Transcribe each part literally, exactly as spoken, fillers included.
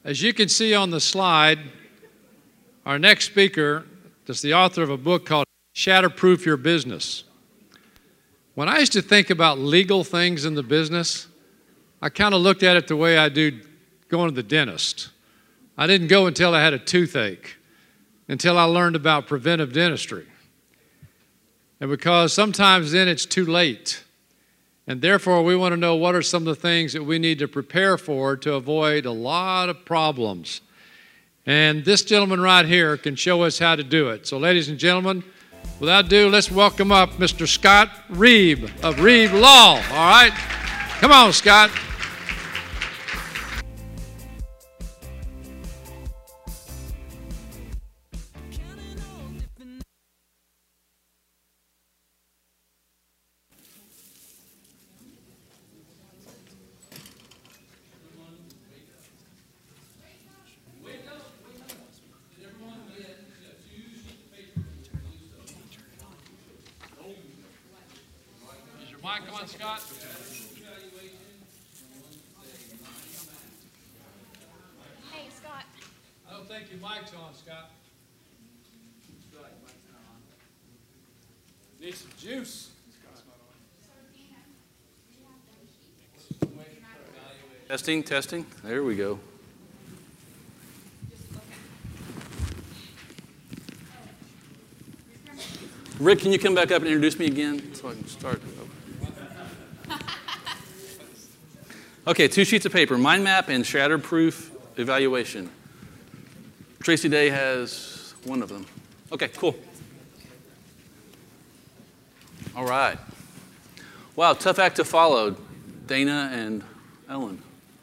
As you can see on the slide, our next speaker is the author of a book called Shatterproof Your Business. When I used to think about legal things in the business, I kind of looked at it the way I do going to the dentist. I didn't go until I had a toothache, until I learned about preventive dentistry. And because sometimes then it's too late. And therefore, we want to know what are some of the things that we need to prepare for to avoid a lot of problems. And this gentleman right here can show us how to do it. So ladies and gentlemen, without ado, let's welcome up Mister Scott Reeb of Reeb Law. All right? Come on, Scott. Mic on, Scott. Hey, Scott. I don't think your mic's on, Scott. Need some juice. Testing, testing. There we go. Rick, can you come back up and introduce me again so I can start? Okay, two sheets of paper, mind map and shatterproof evaluation. Tracy Day has one of them. Okay, cool. All right. Wow, tough act to follow, Dana and Ellen.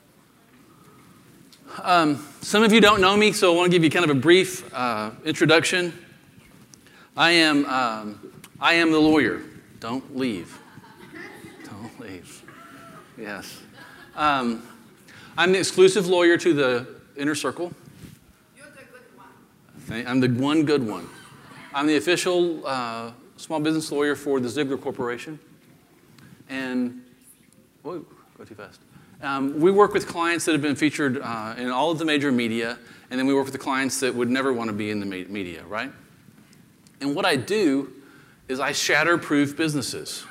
Um, some of you don't know me, so I want to give you kind of a brief uh, introduction. I am, um, I am the lawyer. Don't leave. Don't leave. Yes. Um, I'm the exclusive lawyer to the Inner Circle. You're the good one. I'm the one good one. I'm the official uh, small business lawyer for the Ziegler Corporation. And, whoa, go too fast. Um, we work with clients that have been featured uh, in all of the major media, and then we work with the clients that would never want to be in the media, right? And what I do is I shatterproof businesses.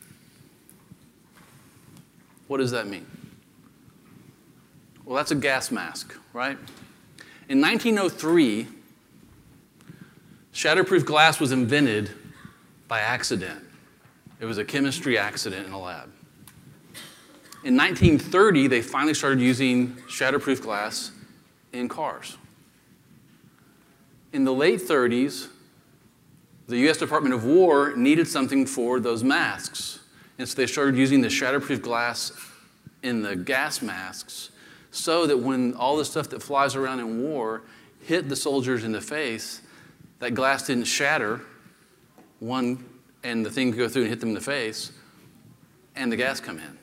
What does that mean? Well, that's a gas mask, right? In nineteen oh three, shatterproof glass was invented by accident. It was a chemistry accident in a lab. In nineteen thirty, they finally started using shatterproof glass in cars. In the late thirties, the U S Department of War needed something for those masks. And so they started using the shatterproof glass in the gas masks so that when all the stuff that flies around in war hit the soldiers in the face, that glass didn't shatter, one, and the thing could go through and hit them in the face, and the gas come in.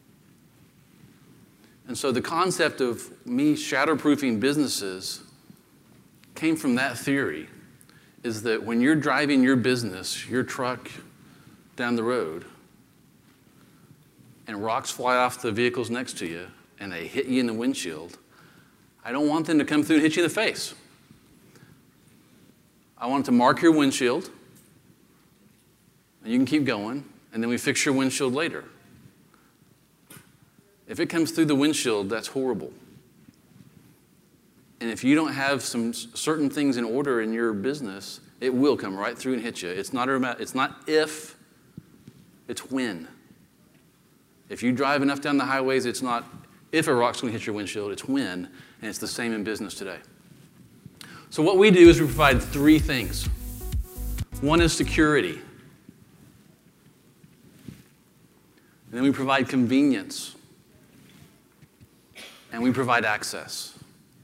And so the concept of me shatterproofing businesses came from that theory, is that when you're driving your business, your truck down the road, and rocks fly off the vehicles next to you, and they hit you in the windshield, I don't want them to come through and hit you in the face. I want to mark your windshield, and you can keep going, and then we fix your windshield later. If it comes through the windshield, that's horrible. And if you don't have some certain things in order in your business, it will come right through and hit you. It's not, it's not if, it's when. If you drive enough down the highways, it's not if a rock's going to hit your windshield, it's when, and it's the same in business today. So what we do is we provide three things. One is security. And then we provide convenience. And we provide access.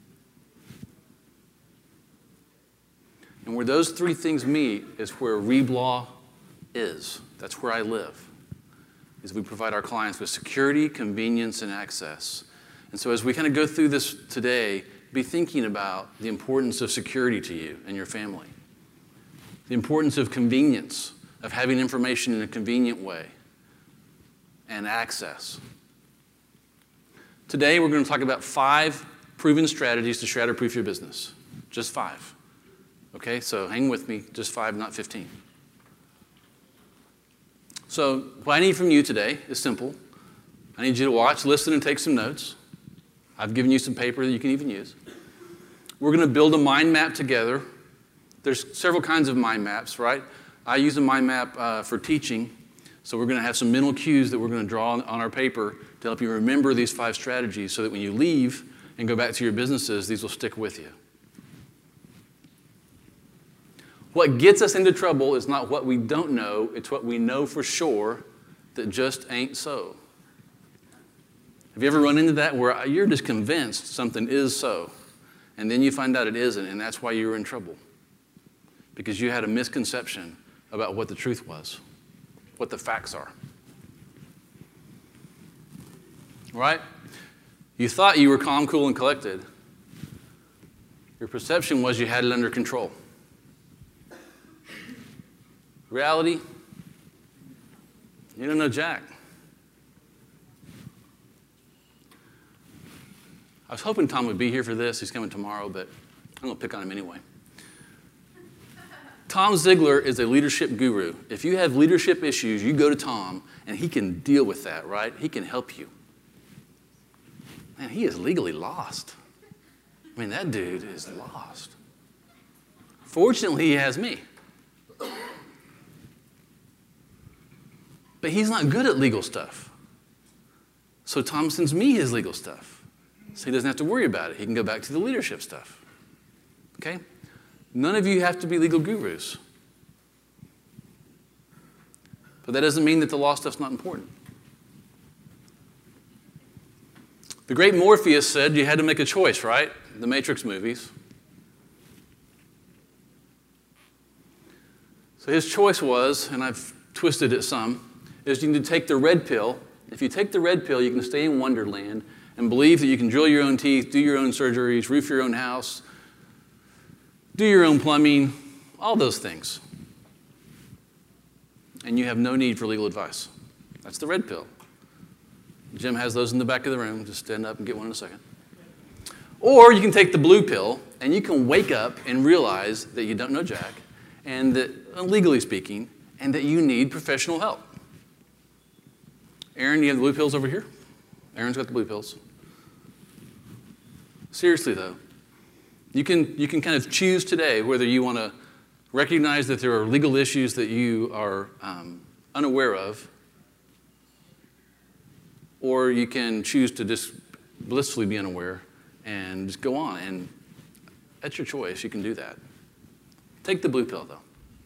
And where those three things meet is where Reeb Law is. That's where I live. Is we provide our clients with security, convenience, and access. And so as we kind of go through this today, be thinking about the importance of security to you and your family. The importance of convenience, of having information in a convenient way, and access. Today we're going to talk about five proven strategies to shatter-proof your business. Just five. Okay, so hang with me, just five, not fifteen. So what I need from you today is simple. I need you to watch, listen, and take some notes. I've given you some paper that you can even use. We're going to build a mind map together. There's several kinds of mind maps, right? I use a mind map uh, for teaching, so we're going to have some mental cues that we're going to draw on, on our paper to help you remember these five strategies so that when you leave and go back to your businesses, these will stick with you. What gets us into trouble is not what we don't know, it's what we know for sure that just ain't so. Have you ever run into that where you're just convinced something is so, and then you find out it isn't, and that's why you're in trouble? Because you had a misconception about what the truth was, what the facts are. Right? You thought you were calm, cool, and collected. Your perception was you had it under control. Reality, you don't know jack. I was hoping Tom would be here for this. He's coming tomorrow, but I'm going to pick on him anyway. Tom Ziglar is a leadership guru. If you have leadership issues, you go to Tom, and he can deal with that, right? He can help you. Man, he is legally lost. I mean, that dude is lost. Fortunately, he has me. But he's not good at legal stuff. So Tom sends me his legal stuff. So he doesn't have to worry about it. He can go back to the leadership stuff. Okay? None of you have to be legal gurus. But that doesn't mean that the law stuff's not important. The great Morpheus said you had to make a choice, right? The Matrix movies. So his choice was, and I've twisted it some, is you need to take the red pill. If you take the red pill, you can stay in Wonderland and believe that you can drill your own teeth, do your own surgeries, roof your own house, do your own plumbing, all those things. And you have no need for legal advice. That's the red pill. Jim has those in the back of the room. Just stand up and get one in a second. Or you can take the blue pill, and you can wake up and realize that you don't know jack, and that, legally speaking, and that you need professional help. Aaron, you have the blue pills over here? Aaron's got the blue pills. Seriously, though, you can, you can kind of choose today whether you want to recognize that there are legal issues that you are um, unaware of, or you can choose to just blissfully be unaware and just go on. And that's your choice. You can do that. Take the blue pill, though.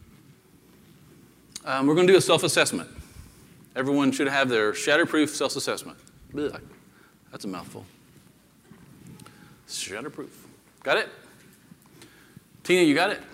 Um, we're going to do a self-assessment. Everyone should have their shatterproof self-assessment. Blech. That's a mouthful. Shatterproof. Got it? Tina, you got it?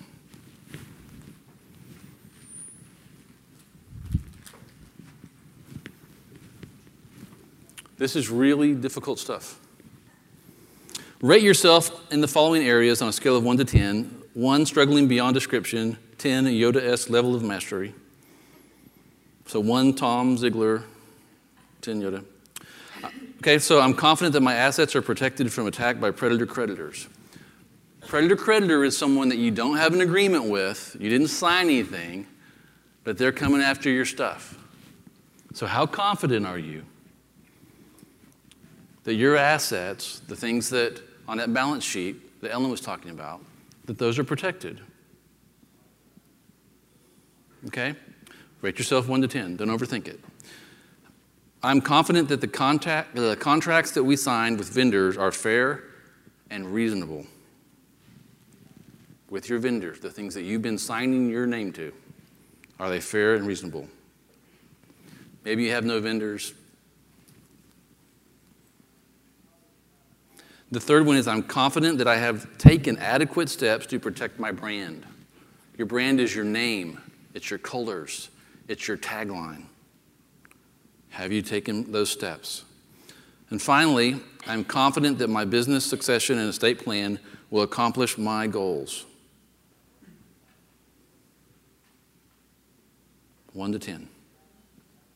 This is really difficult stuff. Rate yourself in the following areas on a scale of one to ten. one, struggling beyond description. ten, a Yoda-esque level of mastery. So one, Tom Ziglar. ten, Yoda. Okay, so I'm confident that my assets are protected from attack by predator creditors. Predator creditor is someone that you don't have an agreement with, you didn't sign anything, but they're coming after your stuff. So how confident are you that your assets, the things that on that balance sheet that Ellen was talking about, that those are protected? Okay? Rate yourself one to ten. Don't overthink it. I'm confident that the, contact, the contracts that we signed with vendors are fair and reasonable. With your vendors, the things that you've been signing your name to, are they fair and reasonable? Maybe you have no vendors. The third one is I'm confident that I have taken adequate steps to protect my brand. Your brand is your name. It's your colors. It's your tagline. Have you taken those steps? And finally, I'm confident that my business succession and estate plan will accomplish my goals. One to ten.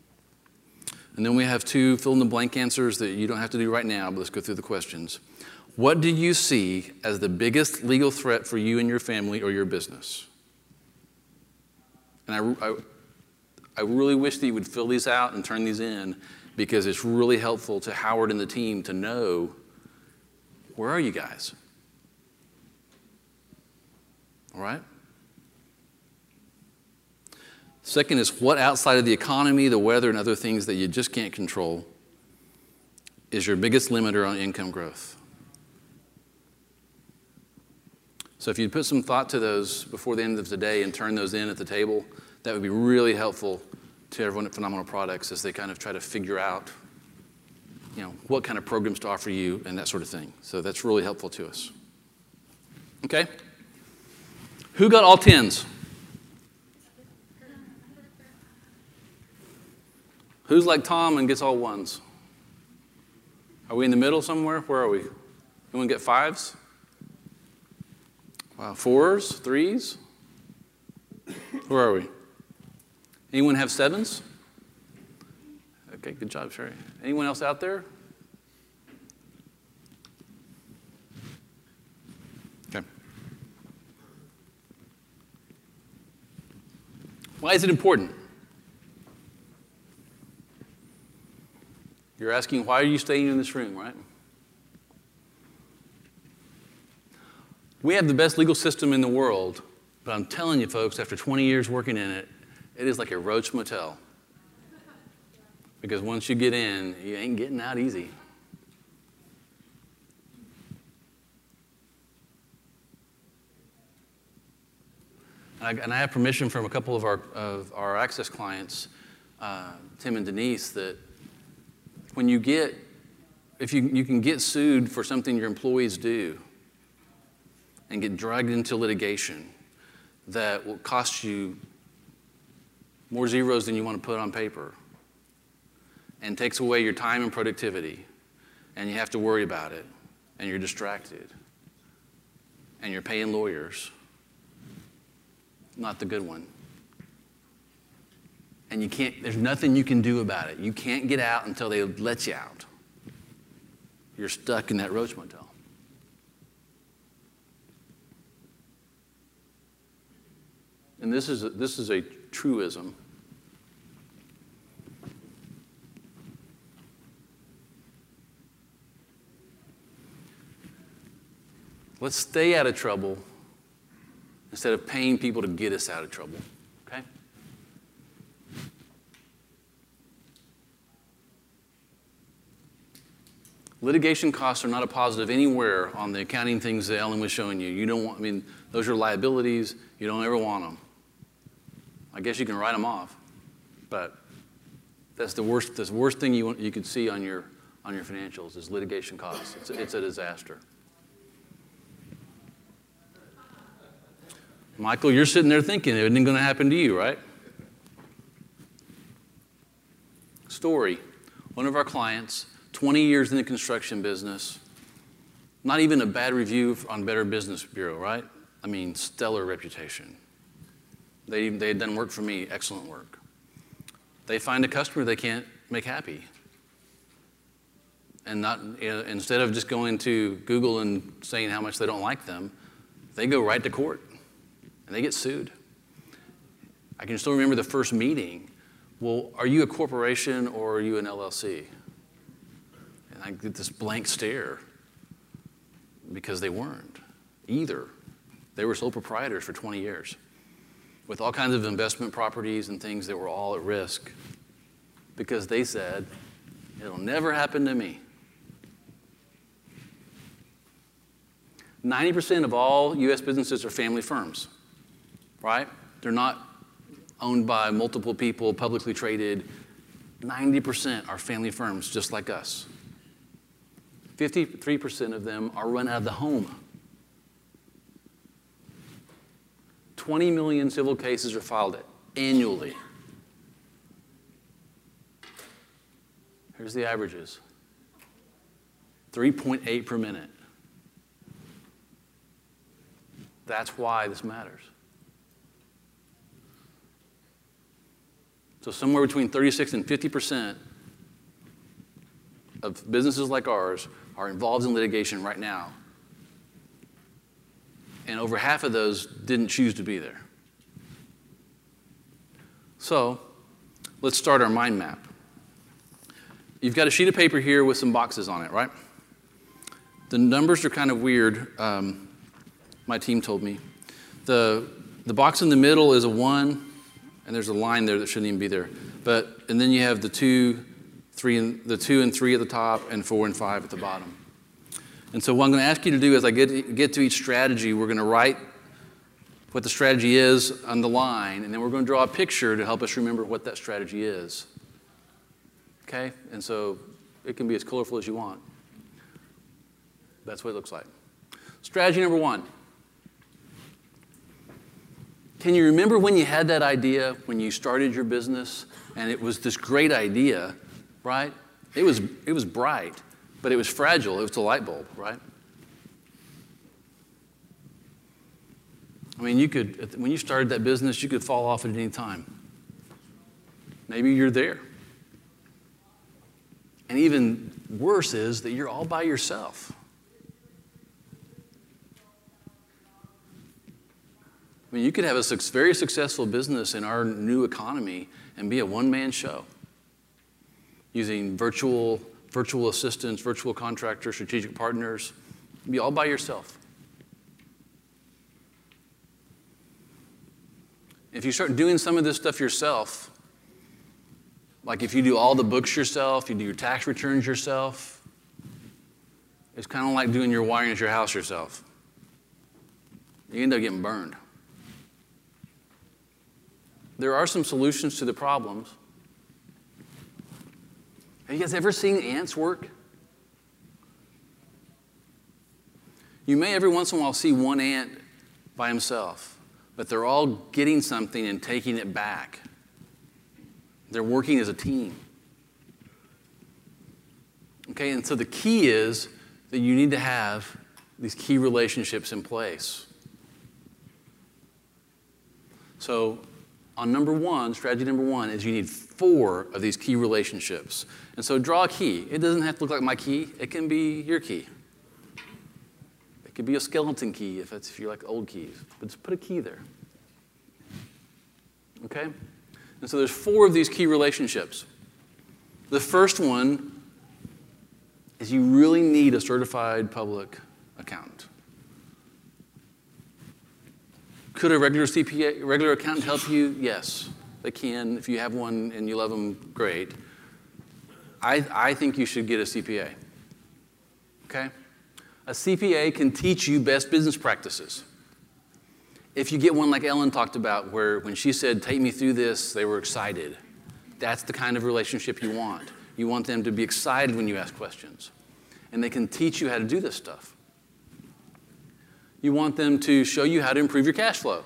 And then we have two fill-in-the-blank answers that you don't have to do right now, but let's go through the questions. What do you see as the biggest legal threat for you and your family or your business? And I, I, I really wish that you would fill these out and turn these in, because it's really helpful to Howard and the team to know, where are you guys? All right? Second is, what outside of the economy, the weather, and other things that you just can't control is your biggest limiter on income growth? So if you'd put some thought to those before the end of the day and turn those in at the table, that would be really helpful to everyone at Phenomenal Products as they kind of try to figure out, you know, what kind of programs to offer you and that sort of thing. So that's really helpful to us. Okay? Who got all tens? Who's like Tom and gets all ones? Are we in the middle somewhere? Where are we? Anyone get fives? Wow, fours, threes? Where are we? Anyone have sevens? Okay, good job, Sherry. Anyone else out there? Okay. Why is it important? You're asking, why are you staying in this room, right? We have the best legal system in the world, but I'm telling you folks, after twenty years working in it, it is like a roach motel. Because once you get in, you ain't getting out easy. And I, and I have permission from a couple of our, of our Access clients, uh, Tim and Denise, that when you get, if you, you can get sued for something your employees do and get dragged into litigation that will cost you more zeros than you want to put on paper and takes away your time and productivity, and you have to worry about it, and you're distracted, and you're paying lawyers, not the good one. And you can't, there's nothing you can do about it. You can't get out until they let you out. You're stuck in that roach motel. And this is a, this is a truism. Let's stay out of trouble instead of paying people to get us out of trouble, okay? Litigation costs are not a positive anywhere on the accounting things that Ellen was showing you. You don't want, I mean, those are liabilities. You don't ever want them. I guess you can write them off, but that's the worst, the worst thing you, want, you could see on your, on your financials is litigation costs. It's a, it's a disaster. Michael, you're sitting there thinking it isn't going to happen to you, right? Story. One of our clients, twenty years in the construction business, not even a bad review on Better Business Bureau, right? I mean, stellar reputation. They, they had done work for me, excellent work. They find a customer they can't make happy. And not, instead of just going to Google and saying how much they don't like them, they go right to court. And they get sued. I can still remember the first meeting. Well, are you a corporation or are you an L L C? And I get this blank stare because they weren't either. They were sole proprietors for twenty years with all kinds of investment properties and things that were all at risk because they said, it'll never happen to me. ninety percent of all U S businesses are family firms. Right? They're not owned by multiple people, publicly traded. ninety percent are family firms just like us. fifty-three percent of them are run out of the home. twenty million civil cases are filed annually. Here's the averages. three point eight per minute. That's why this matters. So somewhere between thirty-six and fifty percent of businesses like ours are involved in litigation right now. And over half of those didn't choose to be there. So let's start our mind map. You've got a sheet of paper here with some boxes on it, right? The numbers are kind of weird, um, my team told me. The, the box in the middle is a one, and there's a line there that shouldn't even be there. But, and then you have the two, three, and, the two and three at the top, and four and five at the bottom. And so what I'm going to ask you to do as I get, get to each strategy, we're going to write what the strategy is on the line, and then we're going to draw a picture to help us remember what that strategy is. Okay? And so it can be as colorful as you want. That's what it looks like. Strategy number one. Can you remember when you had that idea, when you started your business, and it was this great idea, right? It was, it was bright, but it was fragile. It was a light bulb, right? I mean, you could, when you started that business, you could fall off at any time. Maybe you're there. And even worse is that you're all by yourself. I mean, you could have a very successful business in our new economy and be a one-man show using virtual, virtual assistants, virtual contractors, strategic partners. Be all by yourself. If you start doing some of this stuff yourself, like if you do all the books yourself, you do your tax returns yourself, it's kind of like doing your wiring at your house yourself. You end up getting burned. There are some solutions to the problems. Have you guys ever seen ants work? You may every once in a while see one ant by himself, but they're all getting something and taking it back. They're working as a team. Okay, and so the key is that you need to have these key relationships in place. So on number one, strategy number one is you need four of these key relationships. And so draw a key. It doesn't have to look like my key. It can be your key. It could be a skeleton key if, it's, if you like old keys. But just put a key there. Okay? And so there's four of these key relationships. The first one is you really need a certified public accountant. Could a regular C P A, regular accountant help you? Yes, they can. If you have one and you love them, great. I, I think you should get a C P A. Okay? A C P A can teach you best business practices. If you get one like Ellen talked about, where when she said, take me through this, they were excited. That's the kind of relationship you want. You want them to be excited when you ask questions. And they can teach you how to do this stuff. You want them to show you how to improve your cash flow.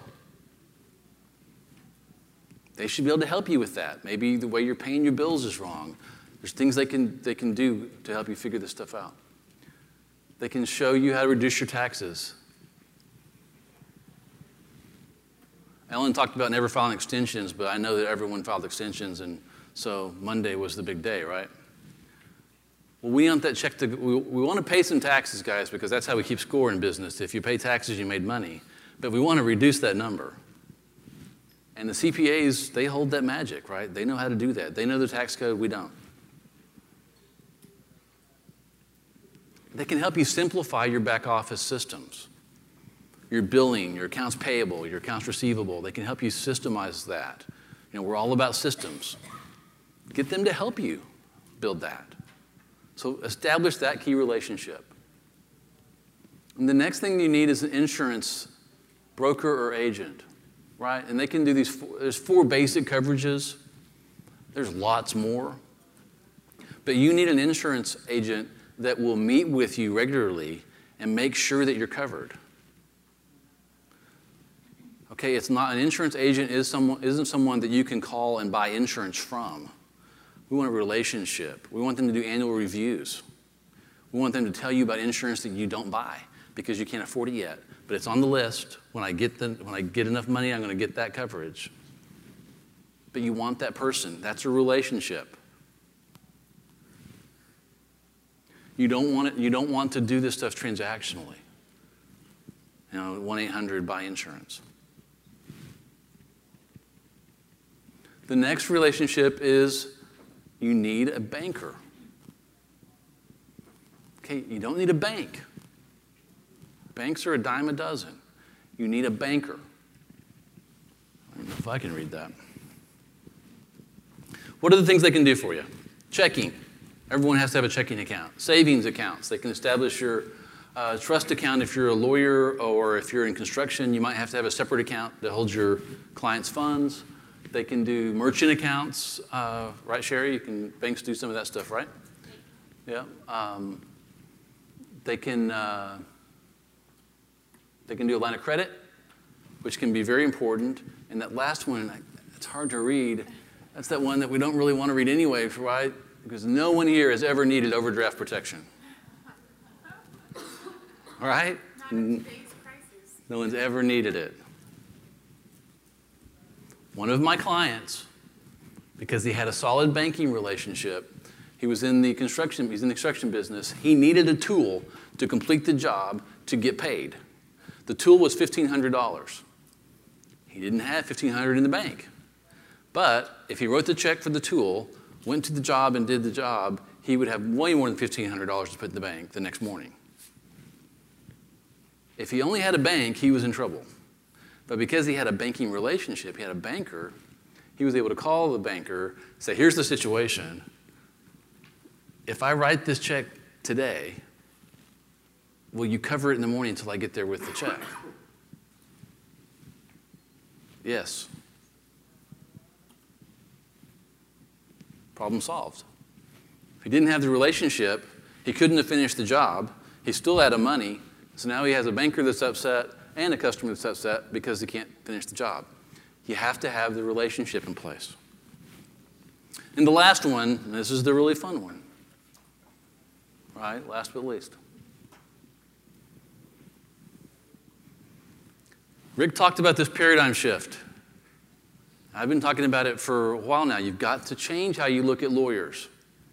They should be able to help you with that. Maybe the way you're paying your bills is wrong. There's things they can, they can do to help you figure this stuff out. They can show you how to reduce your taxes. Ellen talked about never filing extensions, but I know that everyone filed extensions, and so Monday was the big day, right? Well, we want that check to, we, we want to pay some taxes, guys, because that's how we keep score in business. If you pay taxes, you made money. But we want to reduce that number. And the C P As, they hold that magic, right? They know how to do that. They know the tax code, we don't. They can help you simplify your back office systems. Your billing, your accounts payable, your accounts receivable. They can help you systemize that. You know, we're all about systems. Get them to help you build that. So establish that key relationship. And the next thing you need is an insurance broker or agent, right? And they can do these, four, there's four basic coverages. There's lots more. But you need an insurance agent that will meet with you regularly and make sure that you're covered. Okay, it's not, an insurance agent is someone, isn't someone that you can call and buy insurance from. We want a relationship. We want them to do annual reviews. We want them to tell you about insurance that you don't buy because you can't afford it yet. But it's on the list. When I get, the, when I get enough money, I'm going to get that coverage. But you want that person. That's a relationship. You don't want it, you don't want to do this stuff transactionally. You know, one eight hundred buy insurance. The next relationship is you need a banker. Okay, you don't need a bank. Banks are a dime a dozen. You need a banker. I don't know if I can read that. What are the things they can do for you? Checking. Everyone has to have a checking account. Savings accounts. They can establish your uh, trust account if you're a lawyer, or if you're in construction, you might have to have a separate account that holds your client's funds. They can do merchant accounts, uh, right, Sherry? You can, banks do some of that stuff, right? Yeah. Um, they can uh, they can do a line of credit, which can be very important. And that last one, it's hard to read. That's that one that we don't really want to read anyway, right? Because no one here has ever needed overdraft protection. All right? Not in today's crisis. No one's ever needed it. One of my clients, because he had a solid banking relationship, he was in the construction, he's in the construction business, he needed a tool to complete the job to get paid. The tool was fifteen hundred dollars. He didn't have fifteen hundred dollars in the bank. But if he wrote the check for the tool, went to the job and did the job, he would have way more than fifteen hundred dollars to put in the bank the next morning. If he only had a bank, he was in trouble. But because he had a banking relationship, he had a banker, he was able to call the banker, say, here's the situation. If I write this check today, will you cover it in the morning until I get there with the check? Yes. Problem solved. If he didn't have the relationship, he couldn't have finished the job. He still had the money. So now he has a banker that's upset and a customer that's upset because he can't finish the job. You have to have the relationship in place. And the last one, and this is the really fun one, right? Last but least. Rick talked about this paradigm shift. I've been talking about it for a while now. You've got to change how you look at lawyers.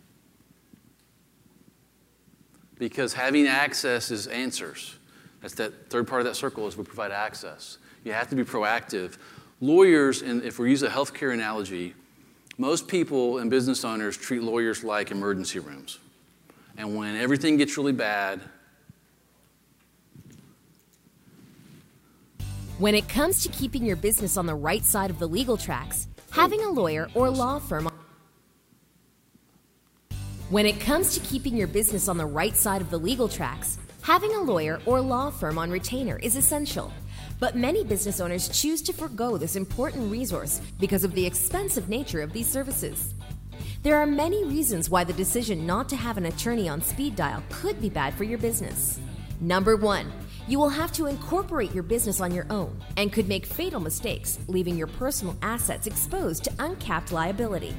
Because having access is answers. That's that third part of that circle is we provide access. You have to be proactive. Lawyers, and if we use a healthcare analogy, most people and business owners treat lawyers like emergency rooms. And when everything gets really bad, when it comes to keeping your business on the right side of the legal tracks, having a lawyer or law firm When it comes to keeping your business on the right side of the legal tracks, having a lawyer or law firm on retainer is essential. But many business owners choose to forgo this important resource because of the expensive nature of these services. There are many reasons why the decision not to have an attorney on speed dial could be bad for your business. Number one, you will have to incorporate your business on your own and could make fatal mistakes, leaving your personal assets exposed to uncapped liability.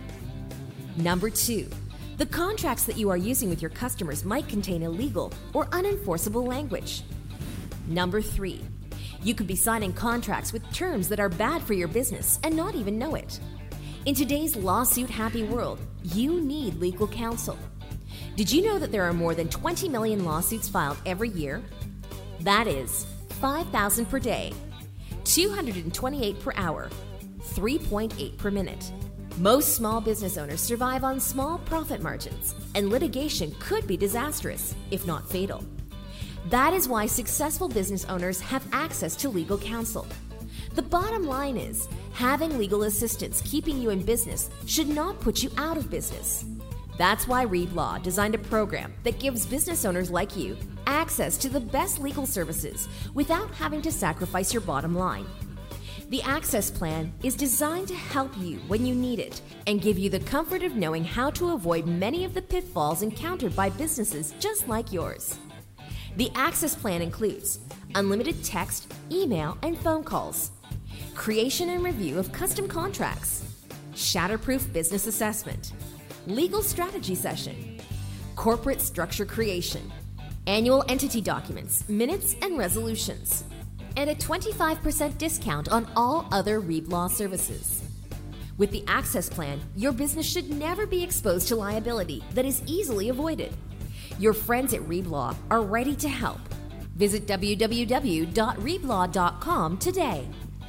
Number two, the contracts that you are using with your customers might contain illegal or unenforceable language. Number three, you could be signing contracts with terms that are bad for your business and not even know it. In today's lawsuit-happy world, you need legal counsel. Did you know that there are more than twenty million lawsuits filed every year? That is five thousand per day, two hundred twenty-eight per hour, three point eight per minute. Most small business owners survive on small profit margins, and litigation could be disastrous, if not fatal. That is why successful business owners have access to legal counsel. The bottom line is, having legal assistance keeping you in business should not put you out of business. That's why Reed Law designed a program that gives business owners like you access to the best legal services without having to sacrifice your bottom line. The Access Plan is designed to help you when you need it and give you the comfort of knowing how to avoid many of the pitfalls encountered by businesses just like yours. The Access Plan includes unlimited text, email, and phone calls, creation and review of custom contracts, shatterproof business assessment, legal strategy session, corporate structure creation, annual entity documents, minutes, and resolutions, and a twenty-five percent discount on all other Reed Law services. With the Access Plan, your business should never be exposed to liability that is easily avoided. Your friends at Reeb Law are ready to help. Visit w w w dot reeb law dot com today.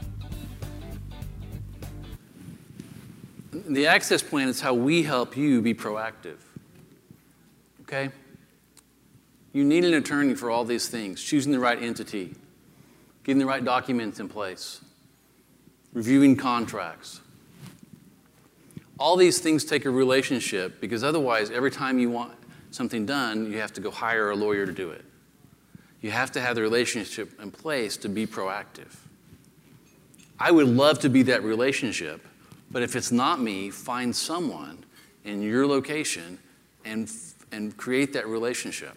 The access plan is how we help you be proactive. Okay? You need an attorney for all these things, choosing the right entity, getting the right documents in place, reviewing contracts. All these things take a relationship, because otherwise, every time you want something done, you have to go hire a lawyer to do it. You have to have the relationship in place to be proactive. I would love to be that relationship, but if it's not me, find someone in your location and, and create that relationship.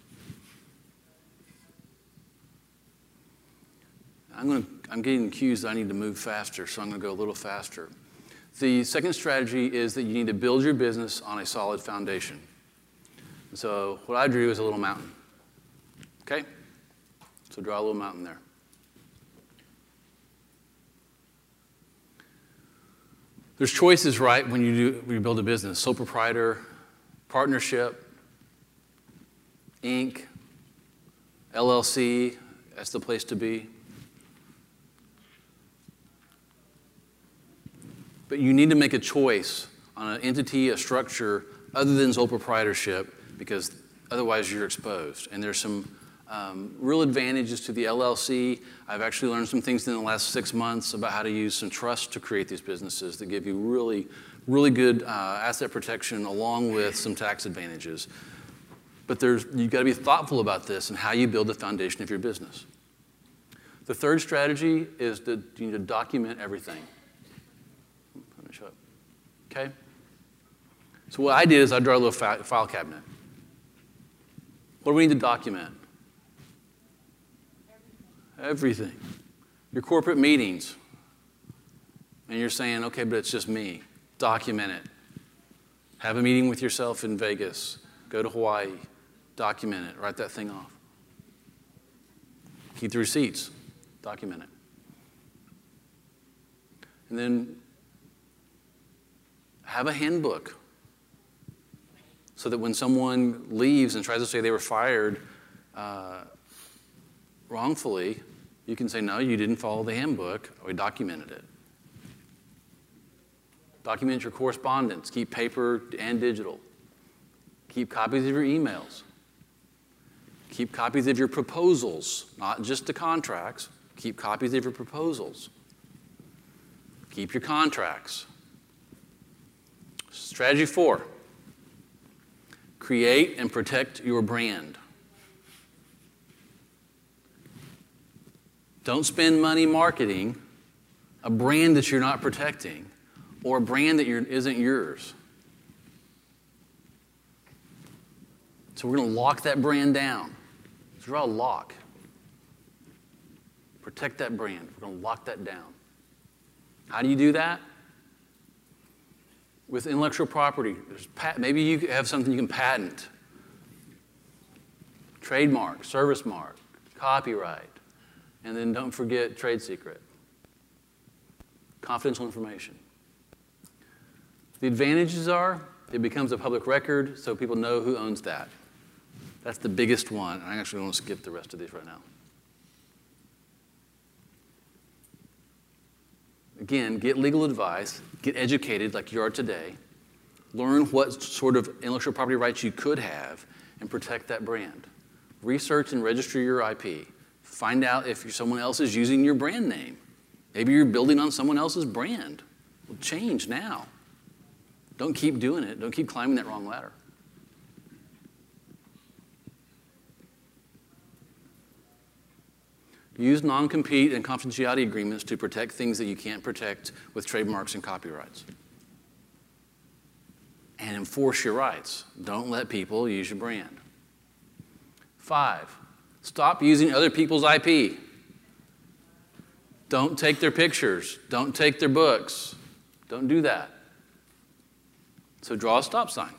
I'm, gonna, I'm getting accused that I need to move faster, so I'm going to go a little faster. The second strategy is that you need to build your business on a solid foundation. So what I drew is a little mountain. Okay? So draw a little mountain there. There's choices, right, when you, do, when you build a business. Sole proprietor, partnership, Incorporated, L L C, that's the place to be. But you need to make a choice on an entity, a structure, other than sole proprietorship, because otherwise you're exposed. And there's some um, real advantages to the L L C. I've actually learned some things in the last six months about how to use some trust to create these businesses that give you really, really good uh, asset protection along with some tax advantages. But there's, you've got to be thoughtful about this and how you build the foundation of your business. The third strategy is that you need to document everything. Let me show it. Okay? So what I did is I drew a little fi- file cabinet. What do we need to document? Everything. Your corporate meetings. And you're saying, okay, but it's just me. Document it. Have a meeting with yourself in Vegas. Go to Hawaii. Document it. Write that thing off. Keep the receipts. Document it. And then have a handbook so that when someone leaves and tries to say they were fired uh, wrongfully, you can say, no, you didn't follow the handbook. We documented it. Document your correspondence. Keep paper and digital. Keep copies of your emails. Keep copies of your proposals, not just the contracts. Keep copies of your proposals. Keep your contracts. Strategy four, create and protect your brand. Don't spend money marketing a brand that you're not protecting or a brand that you're, isn't yours. So we're going to lock that brand down. So draw a lock. Protect that brand. We're going to lock that down. How do you do that? With intellectual property. There's pat- maybe you have something you can patent. Trademark, service mark, copyright. And then don't forget trade secret. Confidential information. The advantages are it becomes a public record so people know who owns that. That's the biggest one. I actually want to skip the rest of these right now. Again, get legal advice, get educated like you are today, learn what sort of intellectual property rights you could have, and protect that brand. Research and register your I P. Find out if someone else is using your brand name. Maybe you're building on someone else's brand. Well, change now. Don't keep doing it. Don't keep climbing that wrong ladder. Use non-compete and confidentiality agreements to protect things that you can't protect with trademarks and copyrights. And enforce your rights. Don't let people use your brand. Five, stop using other people's I P. Don't take their pictures. Don't take their books. Don't do that. So draw a stop sign.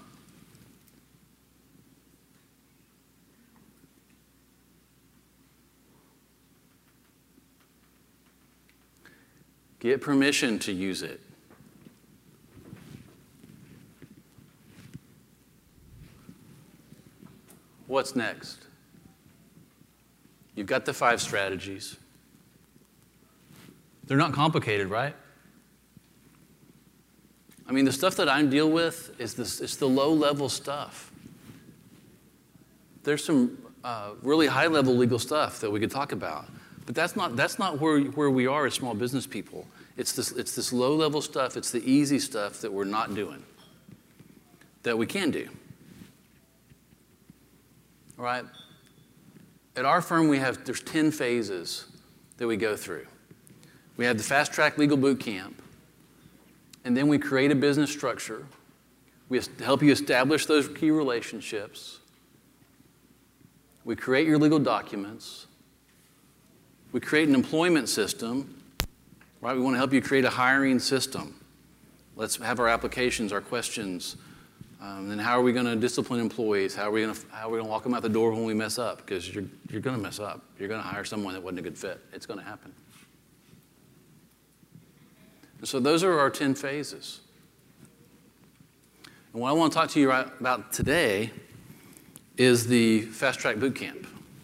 Get permission to use it. what's next? You've got the five strategies. They're not complicated, right? I mean, the stuff that I deal with is this, it's the low-level stuff. There's some uh, really high-level legal stuff that we could talk about, but that's not, that's not where, where we are as small business people. It's this, it's this low-level stuff, it's the easy stuff that we're not doing, that we can do. All right? At our firm, we have, there's ten phases that we go through. We have the Fast Track Legal Boot Camp, and then we create a business structure. We help you establish those key relationships. We create your legal documents. We create an employment system, right? We want to help you create a hiring system. Let's have our applications, our questions. Um, then how are we going to discipline employees? How are we going to how are we going to walk them out the door when we mess up? Because you're you're going to mess up. You're going to hire someone that wasn't a good fit. It's going to happen. And so those are our ten phases. And what I want to talk to you about today is the Fast Track Boot Camp.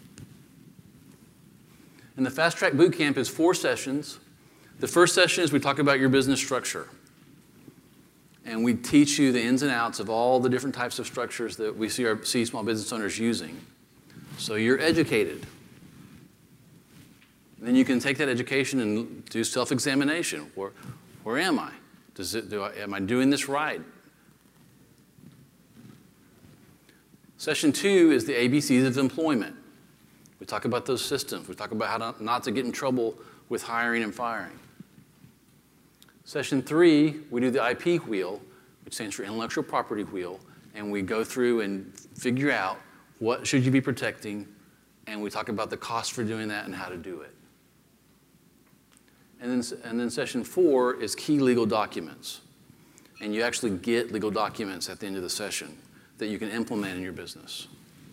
And the Fast Track Boot Camp is four sessions. The first session is we talk about your business structure. And we teach you the ins and outs of all the different types of structures that we see, our, see small business owners using. So you're educated. And then you can take that education and do self-examination. Where, where am I? Does it, do I? Am I doing this right? Session two is the A B Cs of employment. We talk about those systems. We talk about how to, not to get in trouble with hiring and firing. Session three, we do the I P wheel, which stands for intellectual property wheel, and we go through and figure out what should you be protecting, and we talk about the cost for doing that and how to do it. And then, and then session four is key legal documents, and you actually get legal documents at the end of the session that you can implement in your business.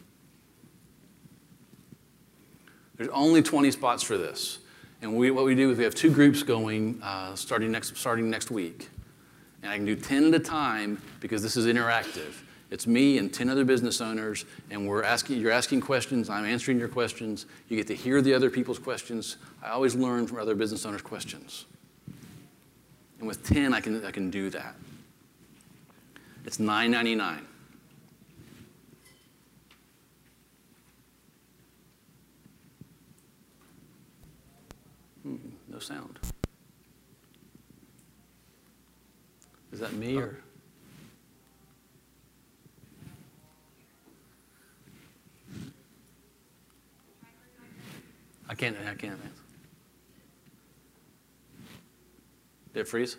There's only twenty spots for this. And we, what we do is we have two groups going uh, starting, next, starting next week. And I can do ten at a time because this is interactive. It's me and ten other business owners, and we're asking, you're asking questions, I'm answering your questions. You get to hear the other people's questions. I always learn from other business owners' questions. And with ten, I can, I can do that. It's nine ninety-nine. No sound. Is that me or? I can't, I can't answer. Did it freeze?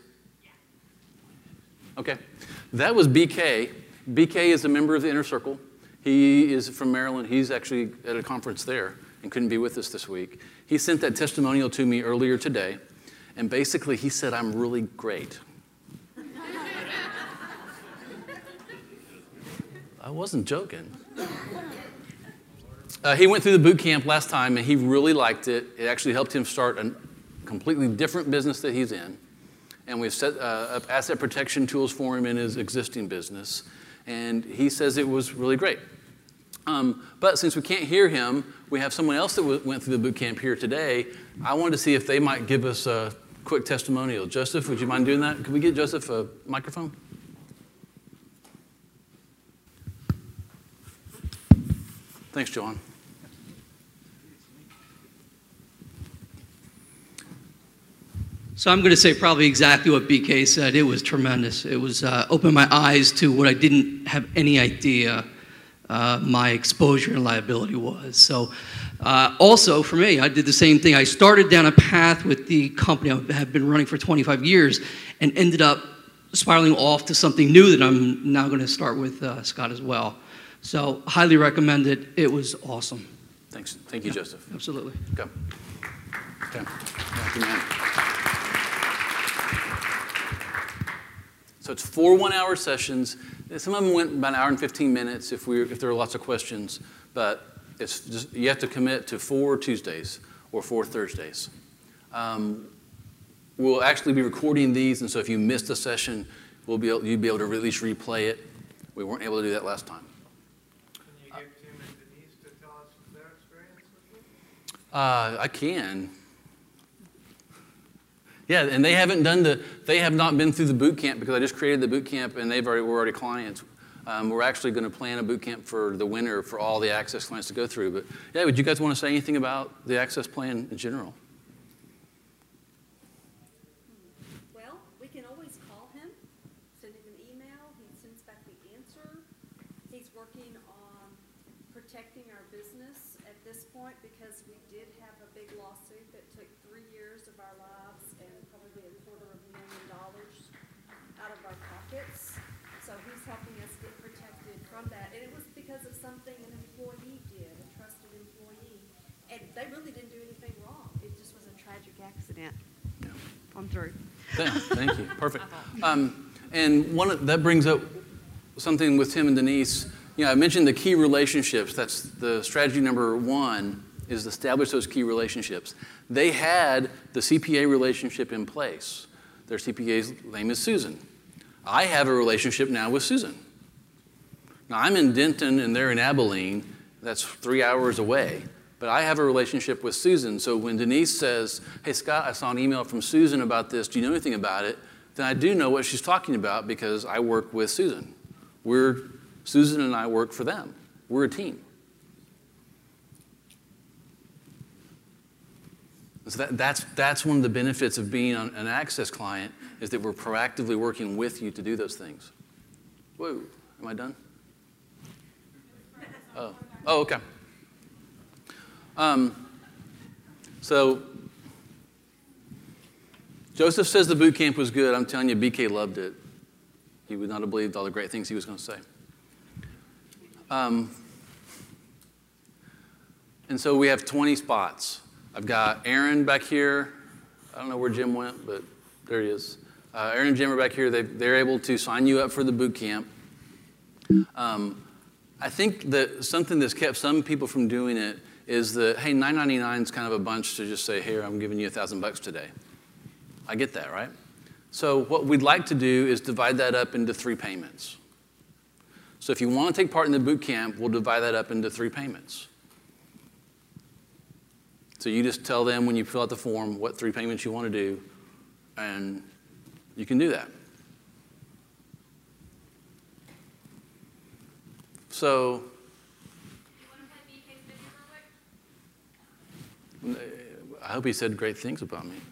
Okay. That was B K. B K is a member of the Inner Circle. He is from Maryland. He's actually at a conference there and couldn't be with us this week. He sent that testimonial to me earlier today, and basically he said, I'm really great. I wasn't joking. Uh, he went through the boot camp last time, and he really liked it. It actually helped him start a completely different business that he's in, and we've set uh, up asset protection tools for him in his existing business, and he says it was really great. Um, but since we can't hear him, we have someone else that w- went through the boot camp here today. I wanted to see if they might give us a quick testimonial. Joseph, would you mind doing that? Could we get Joseph a microphone? Thanks, John. So I'm going to say probably exactly what B K said. It was tremendous. It was uh, opened my eyes to what I didn't have any idea uh, my exposure and liability was. So uh, also for me, I did the same thing. I started down a path with the company I have been running for twenty-five years and ended up spiraling off to something new that I'm now going to start with uh, Scott as well. So highly recommend it. It was awesome. Thanks. Thank you, Yeah, Joseph. Absolutely. Go. Okay. Thank you, man. So it's four one-hour sessions. Some of them went about an hour and fifteen minutes if we if there were lots of questions. But it's just you have to commit to four Tuesdays or four Thursdays. Um, we'll actually be recording these, and so if you missed a session, we'll be able, you'll be able to at least replay it. We weren't able to do that last time. Can you give Tim and Denise Uh, I can. Yeah, and they haven't done the, they have not been through the boot camp because I just created the boot camp and they've already, were already clients. Um, we're actually going to plan a boot camp for the winter for all the Access clients to go through. But yeah, would you guys want to say anything about the Access plan in general? Well, we can always call him, send him an email, he sends back the answer. He's working on protecting our business at this point because we did have a big lawsuit that took three years of our lives and probably a quarter of a million dollars out of our pockets. So he's helping us get protected from that. And it was because of something an employee did, a trusted employee. And they really didn't do anything wrong. It just was a tragic accident. Yeah. I'm through. Thank, thank you. Perfect. Um, and one of, that brings up something with Tim and Denise. You know, I mentioned the key relationships. That's the strategy number one, is establish those key relationships. They had the C P A relationship in place. Their C P A's name is Susan. I have a relationship now with Susan. Now, I'm in Denton and they're in Abilene. That's three hours away. But I have a relationship with Susan. So when Denise says, hey, Scott, I saw an email from Susan about this. Do you know anything about it? Then I do know what she's talking about because I work with Susan. We're, Susan and I work for them. We're a team. So that, that's, that's one of the benefits of being an, an Access client is that we're proactively working with you to do those things. Whoa, am I done? Oh, oh okay. Um, so Joseph says the boot camp was good. I'm telling you, B K loved it. He would not have believed all the great things he was going to say. Um, and so we have twenty spots. I've got Aaron back here. I don't know where Jim went, but there he is. Uh, Aaron and Jim are back here. They, they're able to sign you up for the boot camp. Um, I think that something that's kept some people from doing it is that, hey, nine ninety-nine is kind of a bunch to just say, here, I'm giving you a thousand bucks today. I get that, right? So what we'd like to do is divide that up into three payments. So if you want to take part in the boot camp, we'll divide that up into three payments. So you just tell them when you fill out the form what three payments you want to do, and you can do that. So, I hope he said great things about me.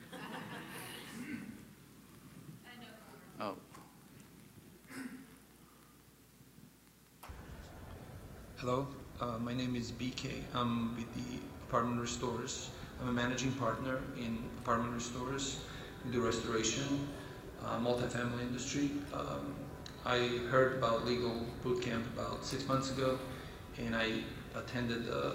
Oh. Hello, uh, my name is B K. I'm with the Apartment Restores. I'm a managing partner in Apartment Restores. We do restoration, uh, multifamily industry. Um, I heard about Legal Bootcamp about six months ago, and I attended the,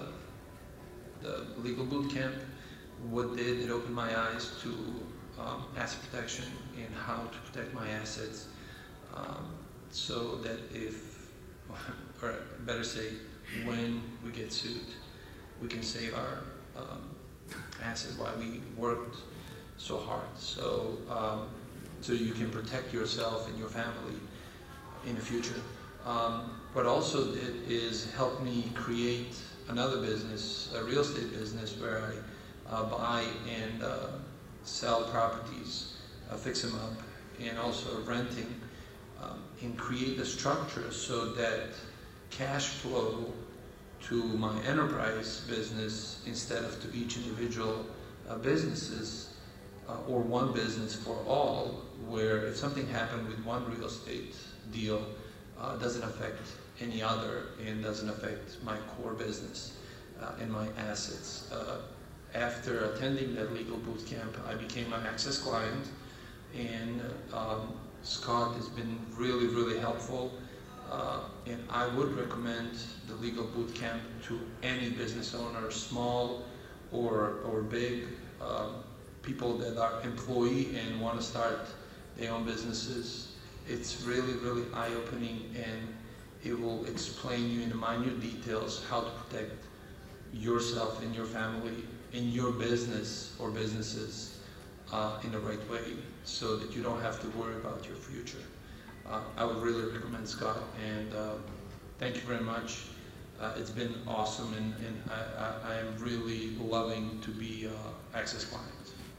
the Legal Bootcamp. What did it opened my eyes to um, asset protection and how to protect my assets, um, so that if, or better say, when we get sued, we can save our um, asset while we worked so hard. So, um, so you can protect yourself and your family in the future. Um, what also did is help me create another business, a real estate business, where I uh, buy and uh, sell properties, uh, fix them up, and also renting, um, and create a structure so that cash flow to my enterprise business instead of to each individual uh, businesses, uh, or one business for all, where if something happened with one real estate deal, uh, doesn't affect any other and doesn't affect my core business uh, and my assets. Uh, after attending that Legal Bootcamp, I became an Access client, and um, Scott has been really, really helpful. Uh, and I would recommend the Legal Bootcamp to any business owner, small or, or big, um, people that are employee and want to start their own businesses. It's really, really eye-opening, and it will explain you in minute details how to protect yourself and your family in your business or businesses uh, in the right way, so that you don't have to worry about your future. Uh, I would really recommend Scott, and uh, thank you very much. Uh, it's been awesome, and, and I, I, I am really loving to be uh, Access client.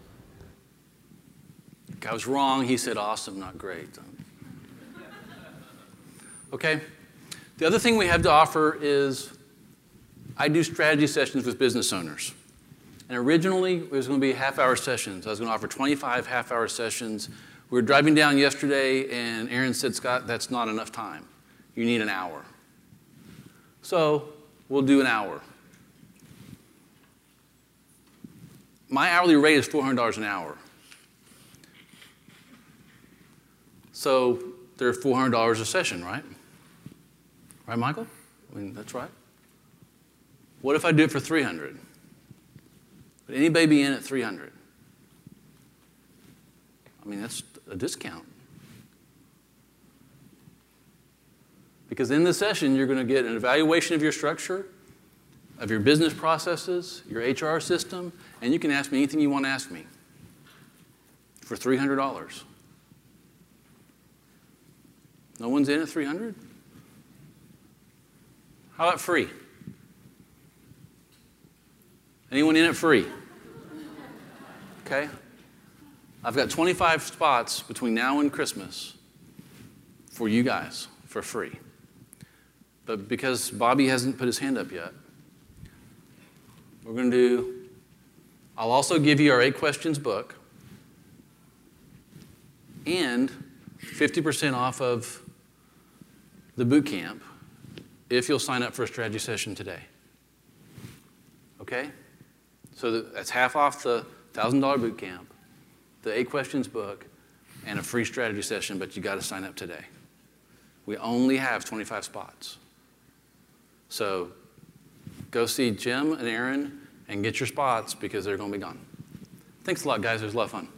I was wrong. He said awesome, not great. Okay. The other thing we have to offer is I do strategy sessions with business owners. And originally, it was going to be half-hour sessions. I was going to offer twenty-five half-hour sessions. We were driving down yesterday, and Aaron said, Scott, that's not enough time. You need an hour. So we'll do an hour. My hourly rate is four hundred dollars an hour. So they're four hundred dollars a session, right? Right, Michael? I mean, that's right. What if I do it for three hundred dollars? Would anybody be in at three hundred dollars? I mean, that's a discount. Because in this session, you're going to get an evaluation of your structure, of your business processes, your H R system, and you can ask me anything you want to ask me for three hundred dollars. No one's in at three hundred dollars? How about free? Anyone in at free? Okay. I've got twenty-five spots between now and Christmas for you guys for free. But because Bobby hasn't put his hand up yet, we're going to do, I'll also give you our eight questions book and fifty percent off of the boot camp if you'll sign up for a strategy session today. Okay? So that's half off the one thousand dollars boot camp, the eight questions book, and a free strategy session, but you got to sign up today. We only have twenty-five spots. So go see Jim and Aaron and get your spots because they're going to be gone. Thanks a lot, guys. It was a lot of fun.